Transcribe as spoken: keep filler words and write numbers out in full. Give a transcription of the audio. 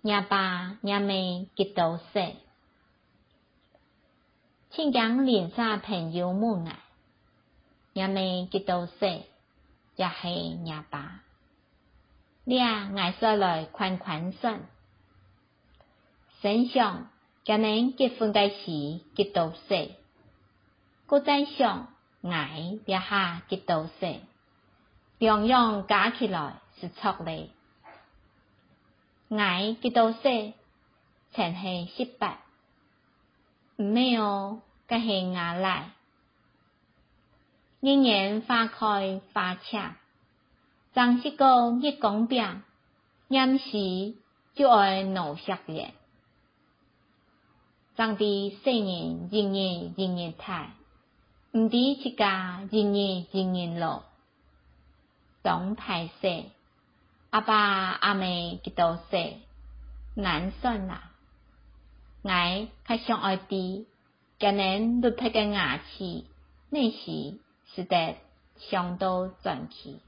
爷爸爷妹吉到世，请讲连啥朋友们啊，爷妹吉到世，也是爷爸。你啊，挨下来款款算，想想今年结婚嘅时吉到世，搁再想挨一下吉到世，样样加起来是错嘞。挨吉到世，全系失败，唔咩哦，嗰系牙来。年年花开花谢，张是个月光饼，临时就爱闹十年。张啲细年日日日日大，唔啲一家日日日日老。当歹势，阿爸阿妹吉到世，难算啦。我较想爱啲，今年绿皮嘅牙齿，那时是得上到转去。